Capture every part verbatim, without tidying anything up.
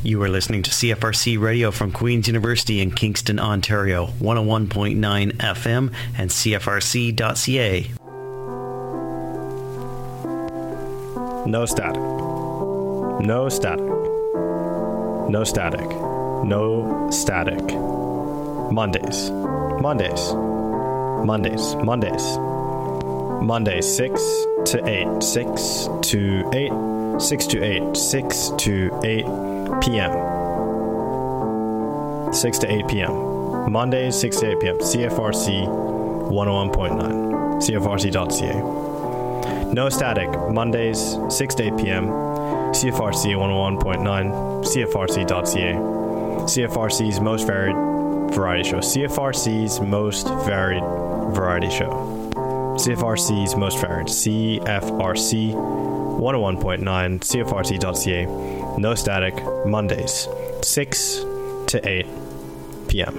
You are listening to C F R C Radio from Queen's University in Kingston, Ontario, one oh one point nine F M and C F R C dot C A. No static. No static. No static. No static. Mondays. Mondays. Mondays. Mondays. Mondays, six to eight. six to eight. six to eight. six to eight p.m. six to eight p.m. Mondays, six to eight p.m. C F R C one oh one point nine. C F R C dot C A. No static. Mondays, six to eight p.m. C F R C one oh one point nine. C F R C dot C A. C F R C's most varied variety show. C F R C's most varied variety show. C F R C's most varied. C F R C one oh one point nine. C F R C dot C A. No static. Mondays, six to eight p.m.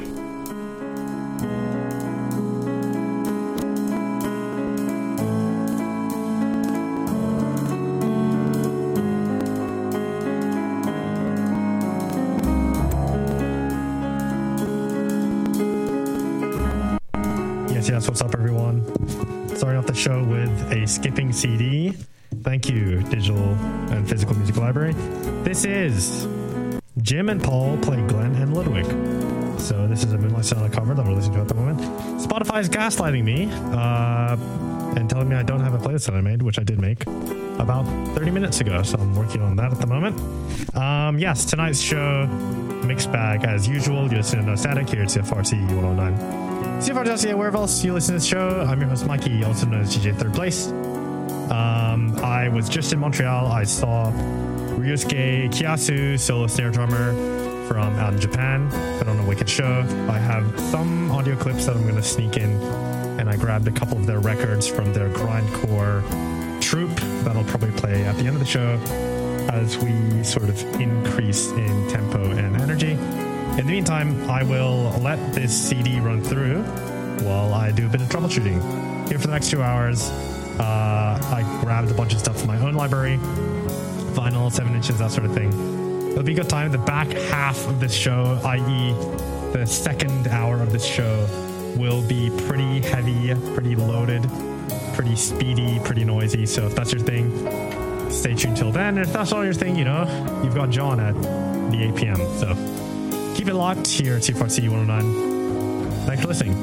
Yes, yes, what's up, everyone? Starting off the show with a skipping C D. Thank you, Digital and Physical Music Library. This is Jim and Paul Play Glenn and Ludwig. So this is a Moonlight Sonata cover that we're listening to at the moment. Spotify is gaslighting me uh, and telling me I don't have a playlist that I made, which I did make about thirty minutes ago. So I'm working on that at the moment. Um, yes, tonight's show, mixed bag as usual. You're listening to No Static here at C F R C one oh nine. C F R dot C A, wherever else you listen to this show. I'm your host, Mikey, also known as G J Third Place. Um, I was just in Montreal. I saw Ryusuke Kiyasu, solo snare drummer from out in Japan, put on a wicked show. I have some audio clips that I'm going to sneak in, and I grabbed a couple of their records from their grindcore troupe that'll probably play at the end of the show as we sort of increase in tempo and energy. In the meantime, I will let this C D run through while I do a bit of troubleshooting. Here for the next two hours, uh, I grabbed a bunch of stuff from my own library, vinyl, seven inches, that sort of thing. It'll be a good time. The back half of this show, that is the second hour of this show, will be pretty heavy, pretty loaded, pretty speedy, pretty noisy. So if that's your thing, stay tuned till then. And if that's not your thing, you know, you've got John at the eight p.m. So keep it locked here at C F R C one oh nine. Thanks for listening.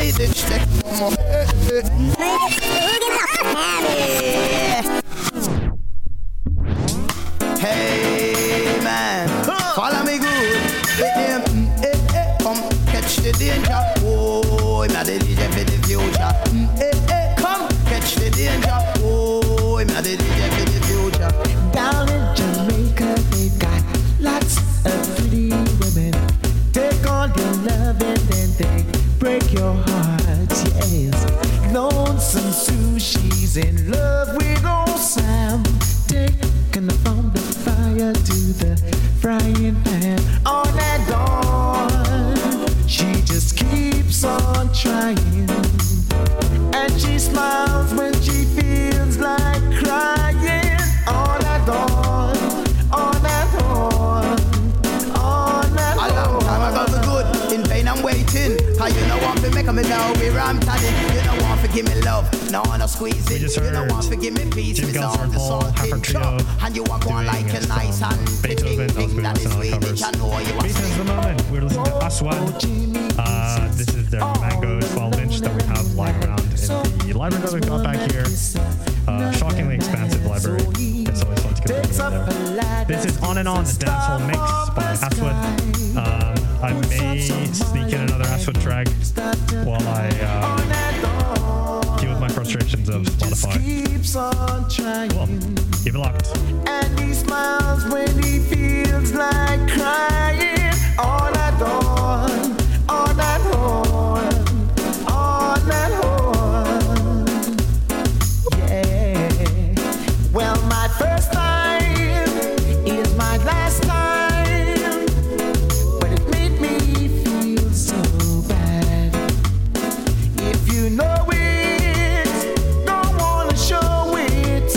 the stick. Hey man, follow me good. Let them mm, eh, eh, come catch the danger. Oh, I'm not the D J for the future. Mm, eh, eh, come catch the danger. Oh, I'm not the D J for the future. Down in Jamaica, they've got lots of pretty women. Take all your love and then they break your heart, yes. Lonesome Sushi's in love with old Sam. Taking from the fire to the frying pan. On and on, she just keeps on trying. And she smiles when she feels like crying. On and on, on and on, on and on. A long time ago the good, in pain I'm waiting. How you know want to make me know where I'm tidying. You don't want to give me love, no one to squeeze it. You don't want to give me peace, Jim it's all Gelser, the Paul, salt Halford in Trio, chop. And you are going like a nice and Beethoven, thing that is sweet, which I know you are Beethoven's the moment. We're listening to Aswan. Uh, this is their Mango twelve inch that we have lying around in the library that we've got back here. Uh, shockingly expansive library. It's always fun to go in there. This is On and On, the dancehall mix by Aswad. Um, I may sneak in another Aswad track while I uh, deal with my frustrations of Spotify. Well, keep it locked. And he smiles when he feels like crying. On and on, on and on, on and on. Yeah. Well, my first time is my last time, but it made me feel so bad. If you know it, don't wanna show it.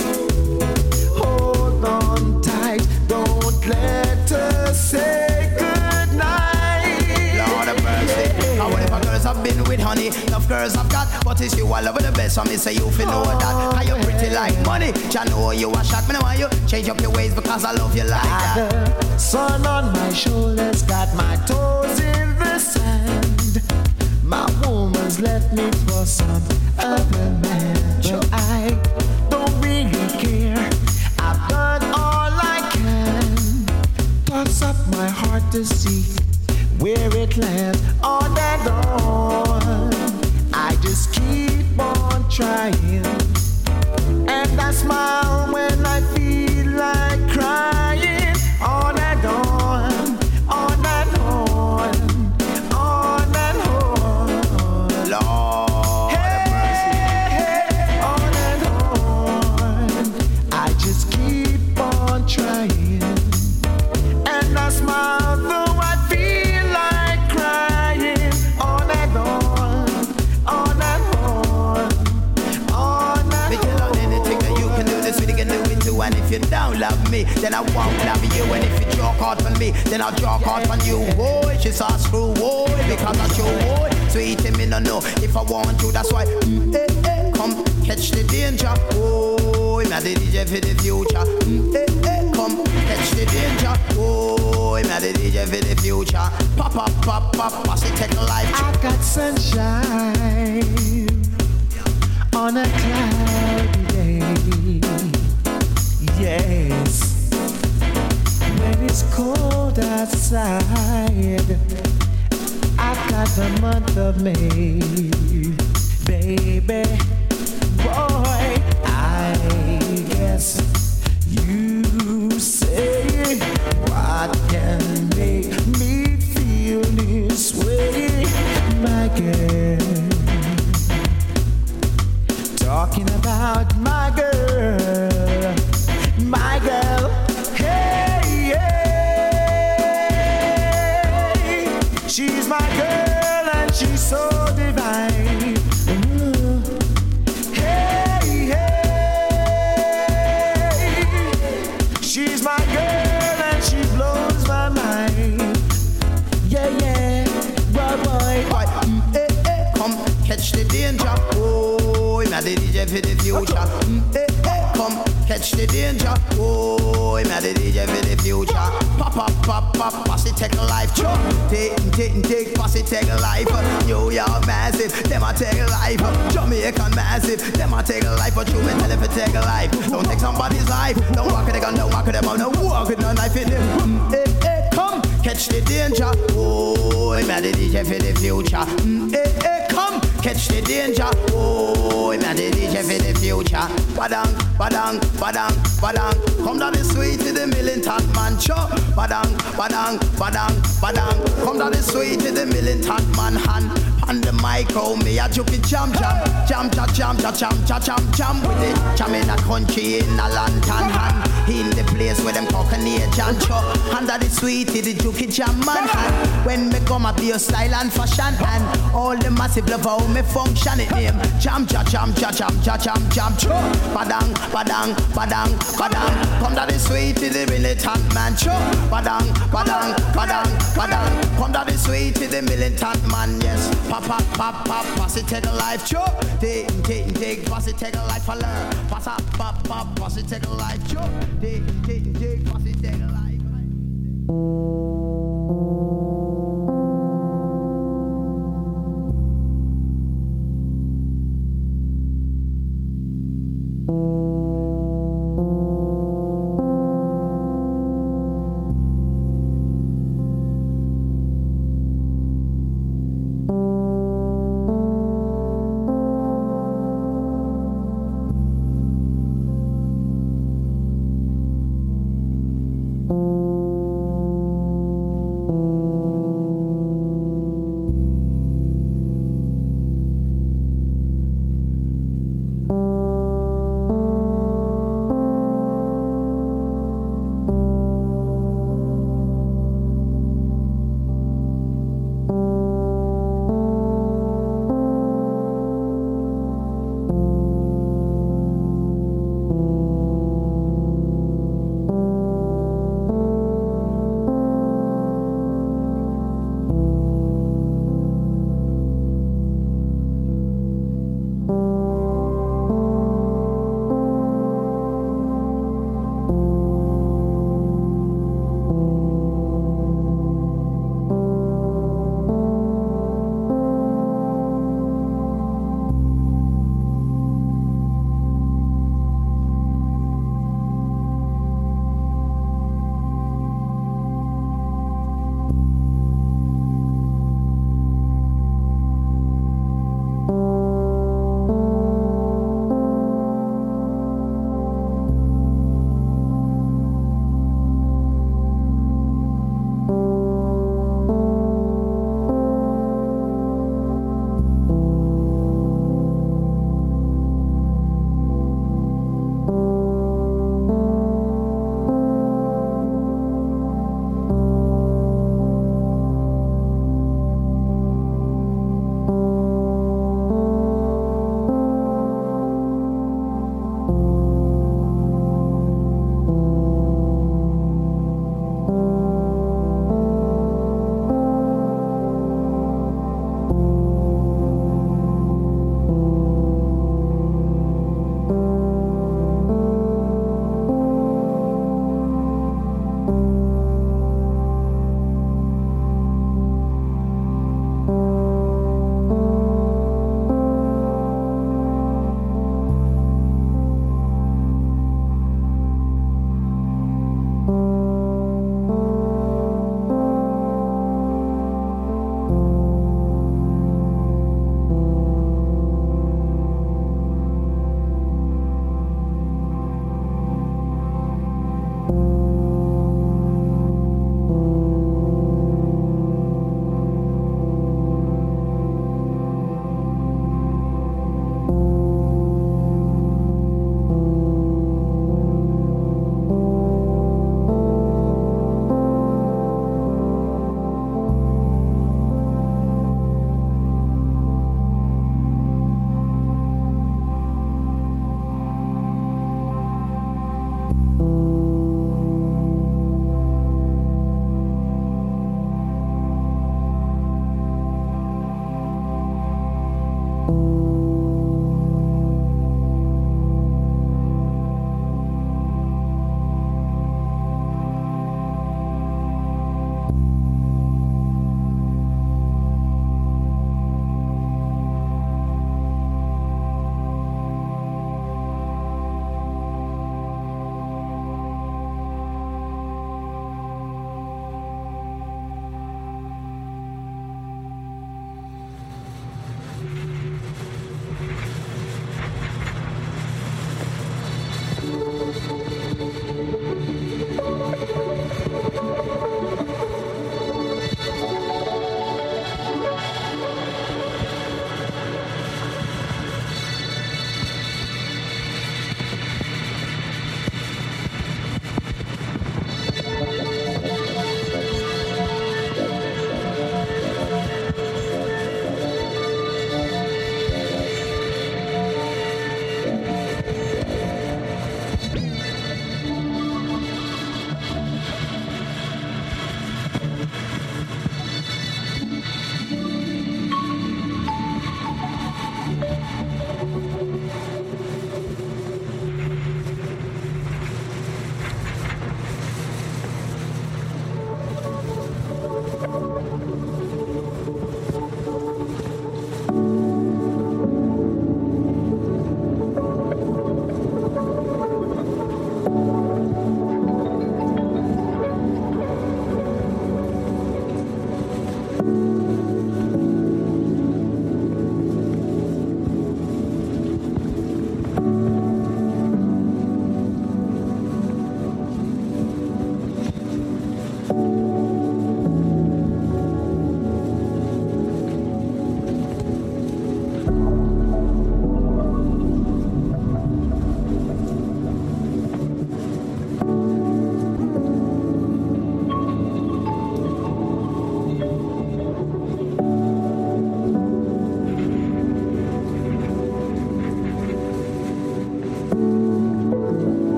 Hold on tight, don't let us say goodnight. Lord have mercy. How whatever girls I've been with, honey, enough girls I've got, but it's you I love the best. So me say you feel know that. How you pretty like money, I know you a shock. Me know why you change up your ways because I love you like that. The sun on my shoulders, got my toes in the sand. My woman's left me for some other man, but I don't really care. I've done all I can. Toss up my heart to see where it lands. On and on, I just keep on trying. And I smile when I feel like crying. On and on, on and on, on and on. Lord Hey, hey, on and on. I just keep on trying. And I smile though I feel like crying. On and on, on and on, on and me tell on anything that you can do, this we can do it too. And if you don't love me, then I won't love you. And if you draw hard from me, then I'll draw hard from you. Boy, she's a screw, boy, because I show, boy. Sweet me no know if I want you, that's why. Mm, eh, eh, come catch the danger. Oh, I'm the D J for the future. Mm, eh, eh, come catch the danger. Oh, I'm the D J for the future. Pop, pop, pop, pop, pass it, take a life. I got sunshine on a cloudy day. Yes. When it's cold outside, I've got the month of May. Baby, boy, I guess you say what can make me feel this way, my girl. Talking about my girl, my girl. Hey, hey, she's my girl and she's so divine. Ooh. Hey, hey, she's my girl and she blows my mind. Yeah, yeah, boy, boy, Boy, mm, eh, eh, come catch the danger. Oh, I'm the D J for the future. Mm, eh, eh, come catch the danger. Oh, I'm the D J for the future. Pop, pop, pop, pop, pass it, take a life. Chop, take, take, take, pass it, take a life. New York massive, them I take a life. Jamaican massive, them I take a life. But you may tell if it take a life. Don't take somebody's life. Don't walk it, they gon' don't walk it, them on no walk it, no knife in them. Mm, hey, hey, come, catch the danger. Oh, I'm the D J for the future. Mm, hey, hey, come, catch the danger. Oh, I'm the D J for the future. Badang, badang, badang, badang. Come down the street to the militant man. Chop, badang, badang, badang, badang. Come down the street to the militant man hand. On the micro, me a juke jam jam, jam jam jam jam jam jam jam jam with it. Jam in a country in a lantern hand. In the place where them talking age and chop. Under the sweet, the juke jam man hand. When me come up your style and fashion and all the massive love how me function it name. Jam jam jam jam jam jam jam jam chop. Badang badang badang badang. Come down the sweet, the militant man chop. Badang badang badang badang. Come down the sweet, the militant man yes. Pop, pop, pop, pop, pass it, take a life, chop. Take, take, take, pass it, take a life, I learn. Pass up, pop, pop, pass it, take a life, chop. Take, take, take, pass it, take a life.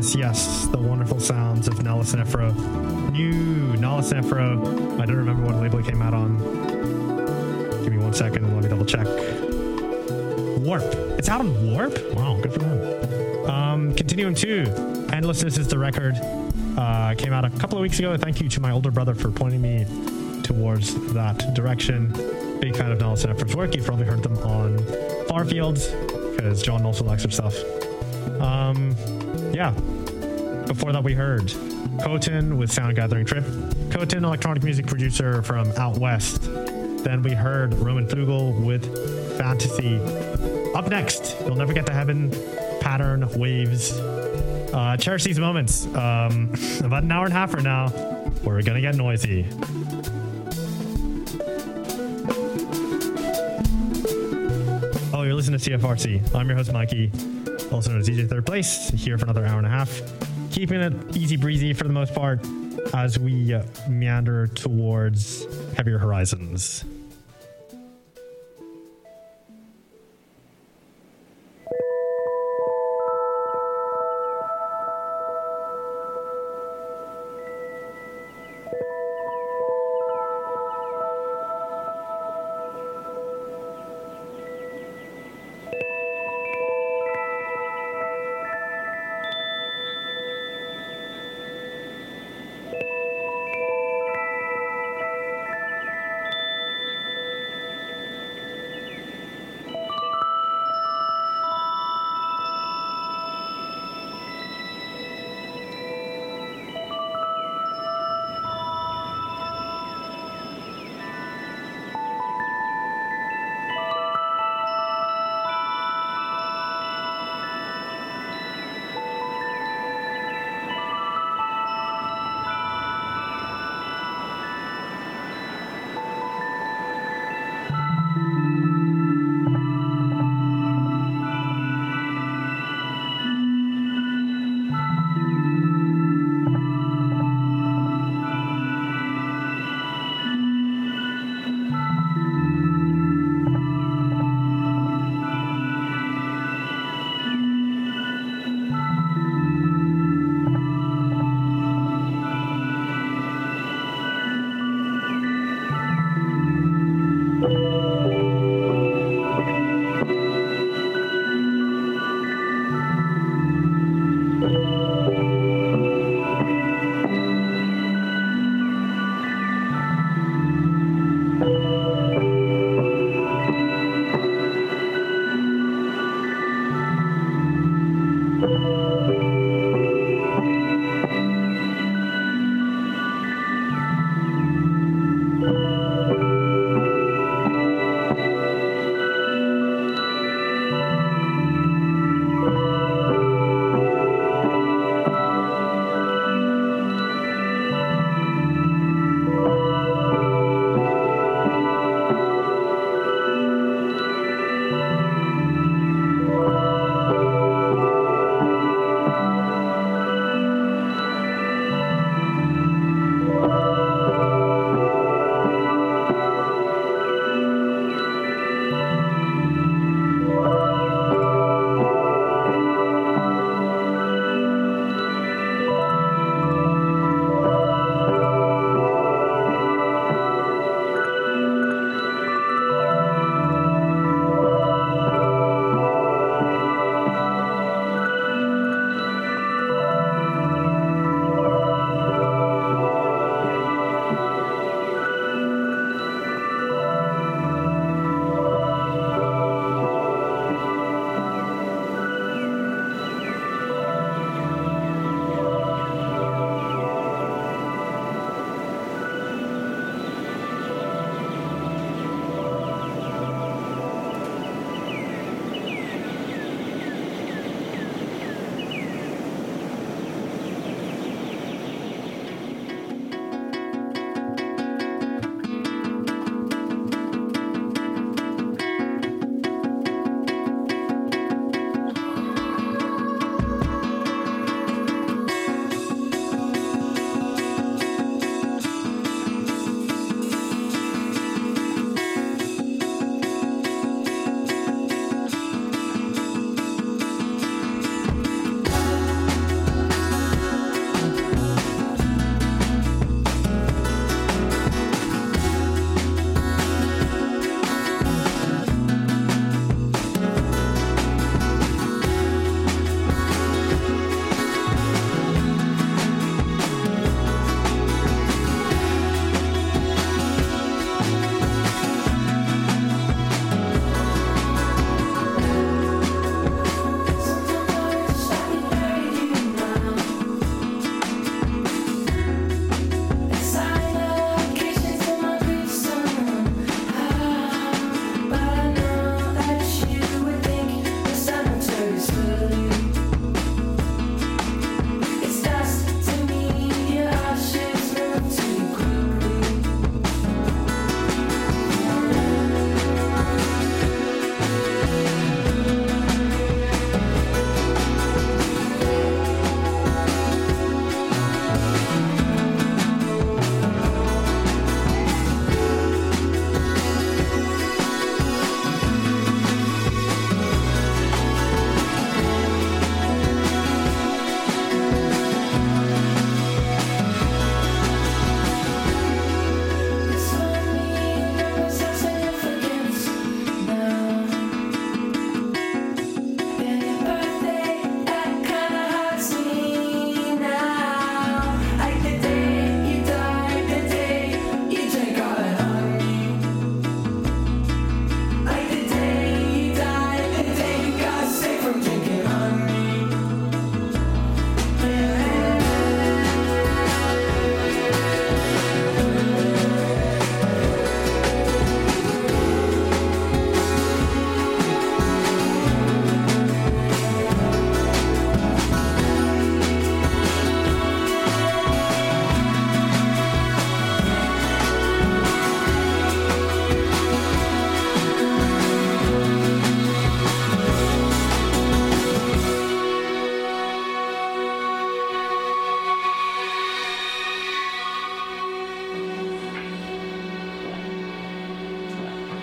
Yes, yes, the wonderful sounds of Nala Sinefro. New Nala Sinefro. I don't remember what label it came out on. Give me one second and let me double check. Warp. It's out on Warp? Wow, good for them. Um, continuing to Endlessness is the record. Uh, came out a couple of weeks ago. Thank you to my older brother for pointing me towards that direction. Big fan of Nala Sinefro's work. You've probably heard them on Farfields because John also likes their stuff. Um, yeah. Before that, we heard Koten with Sound Gathering Trip. Koten, electronic music producer from out west. Then we heard Roman Flugel with Fantasy. Up next, You'll Never Get to Heaven, Pattern Waves. Uh, cherish these moments. Um, about an hour and a half from now, we're gonna get noisy. Oh, you're listening to C F R C. I'm your host, Mikey, also known as D J Third Place, here for another hour and a half. Keeping it easy breezy for the most part as we uh, meander towards heavier horizons.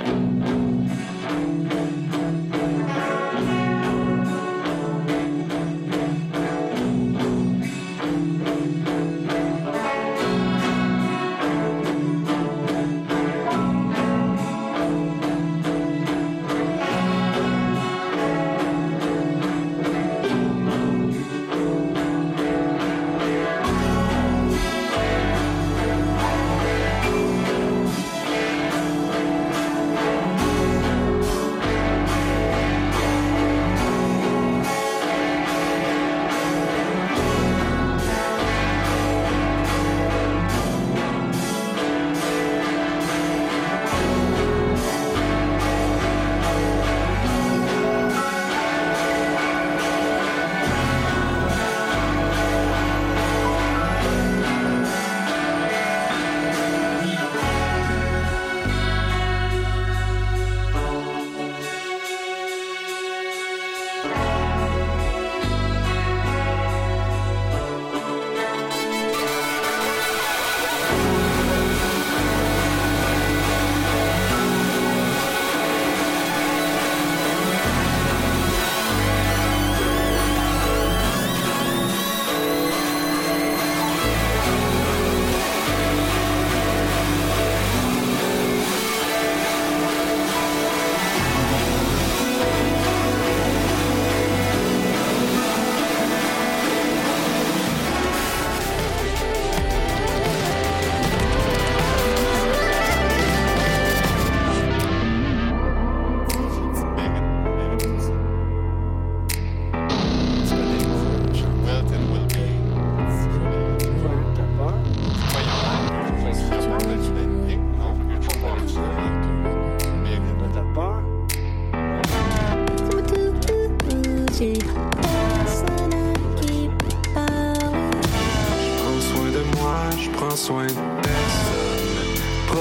soin de personne.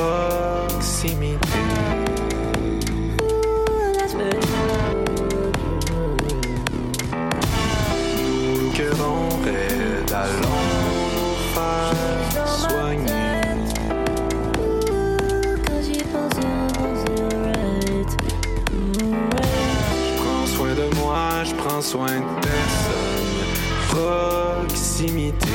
Proximité. Nous cœurons raides, allons nous faire soigner. Prends soin de moi, je prends soin de personne. Proximité.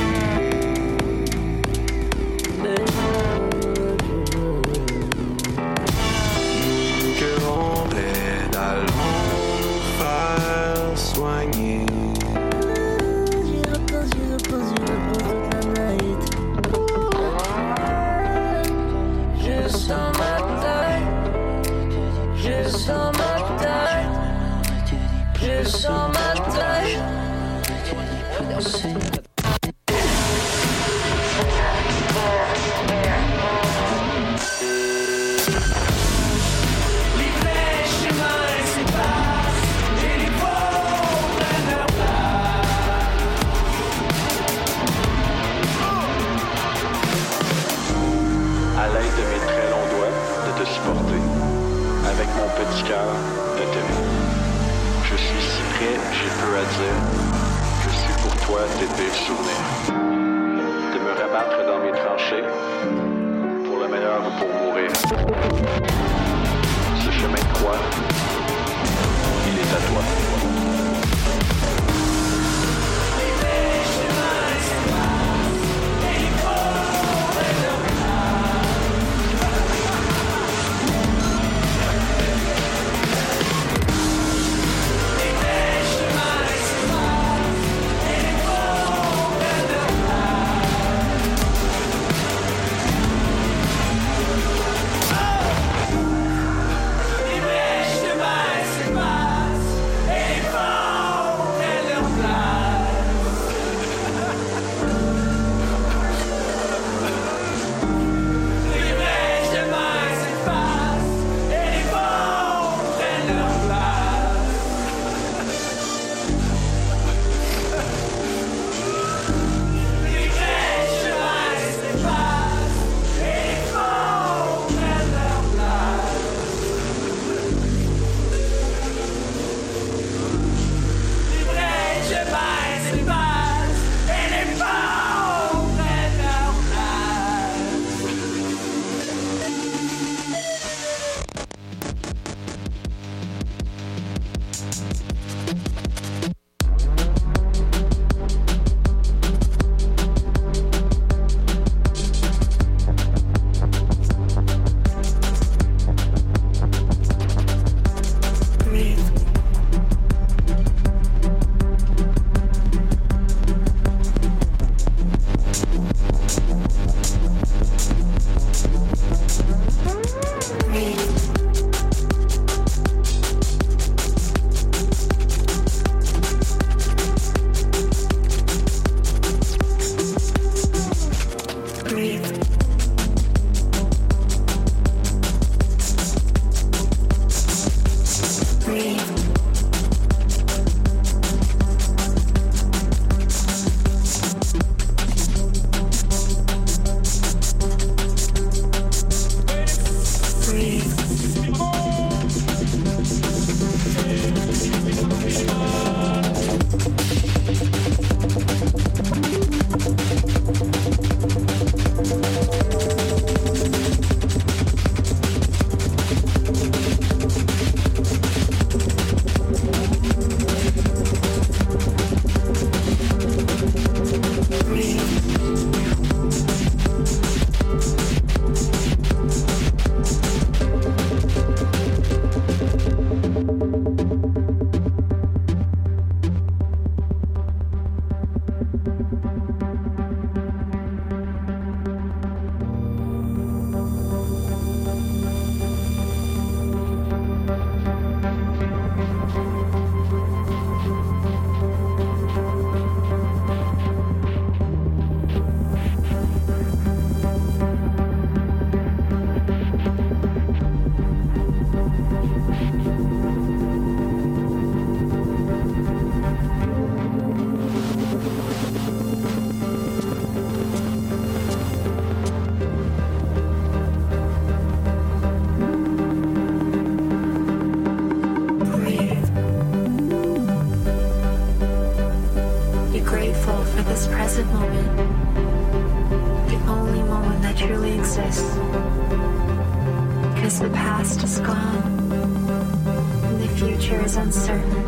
past is gone, and the future is uncertain.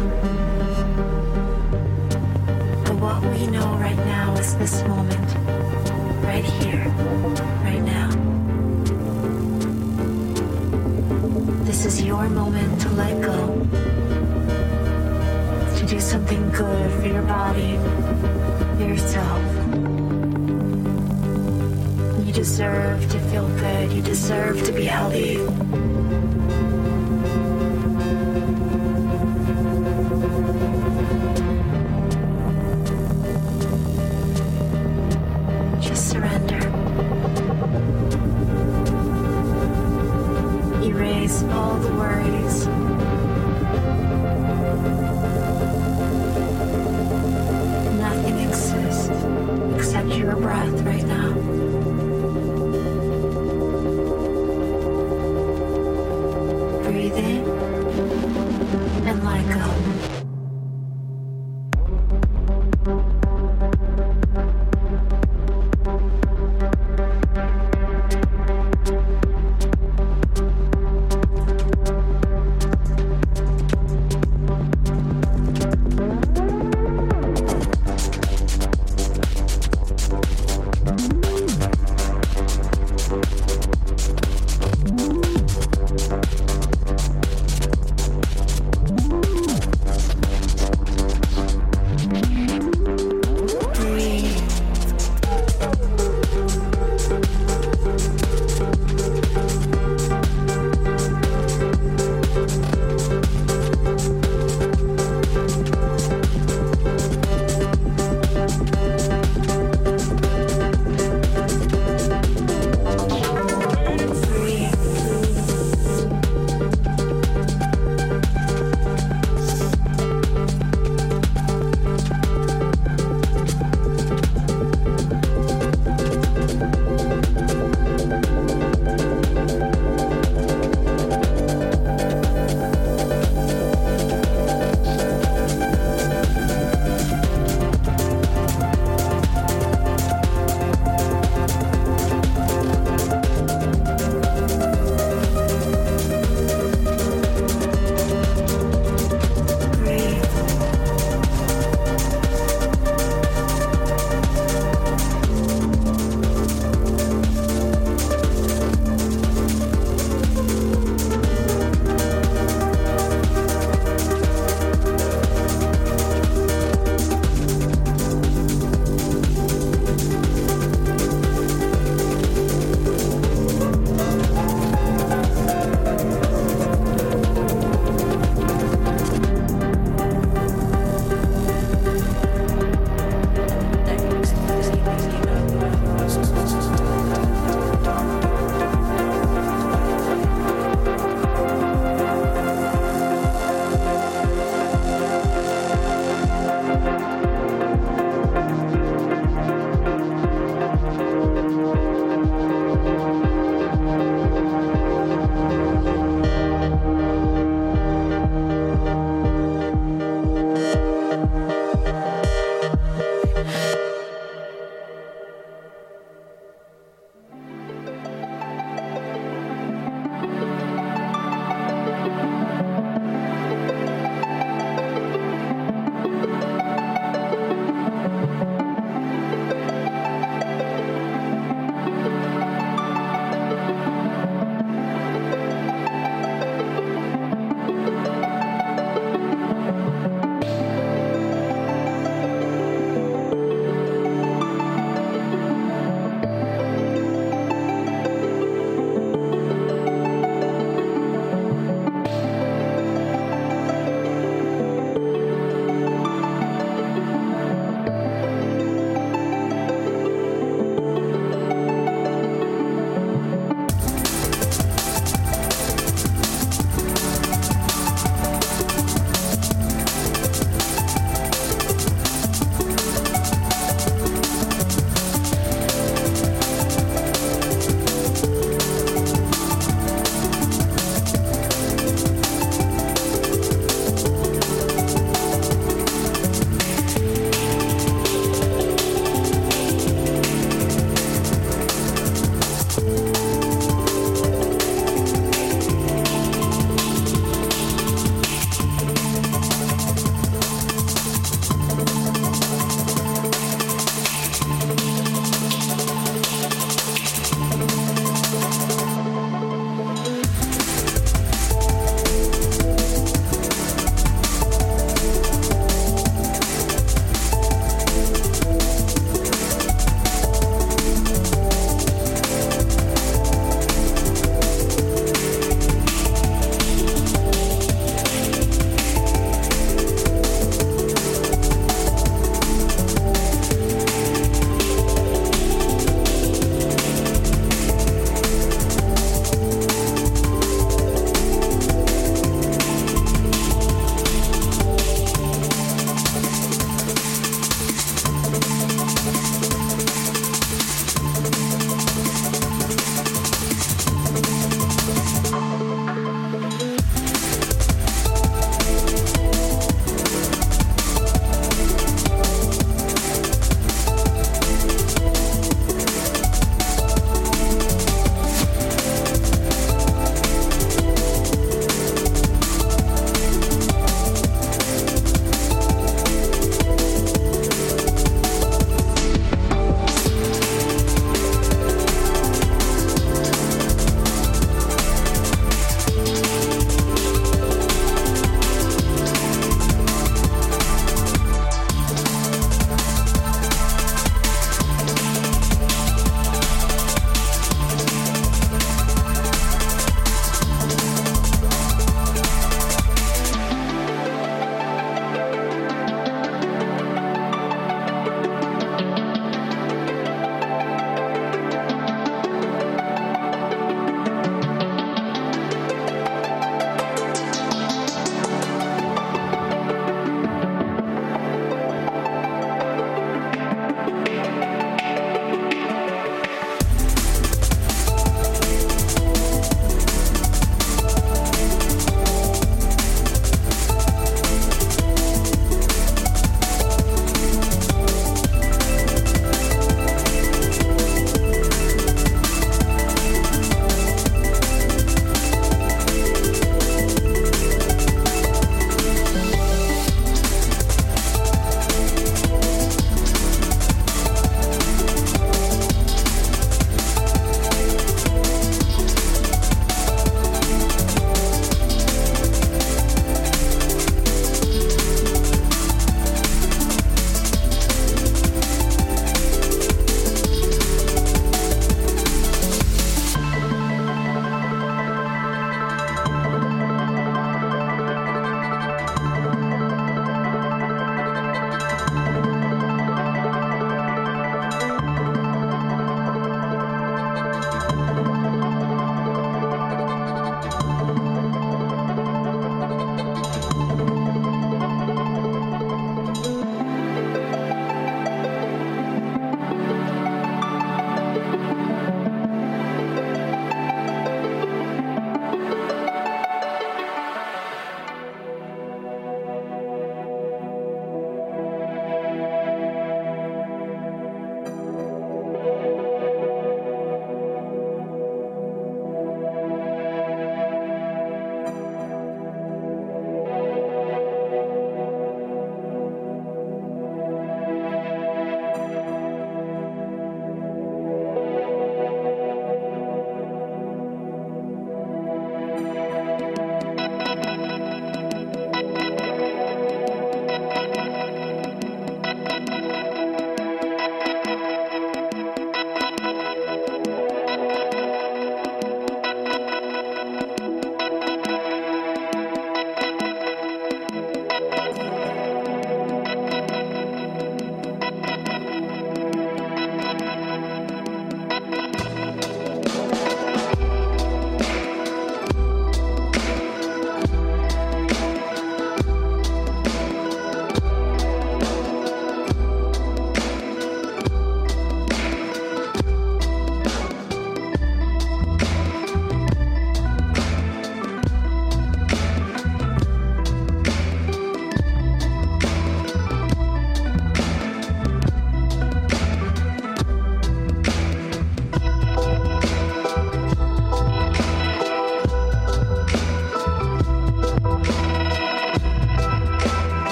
But what we know right now is this moment, right here, right now. This is your moment to let go, to do something good for your body, for yourself. You deserve to feel good. You deserve to be healthy. Just surrender. Erase all the worries. Nothing exists except your breath right now. Breathe in and let go.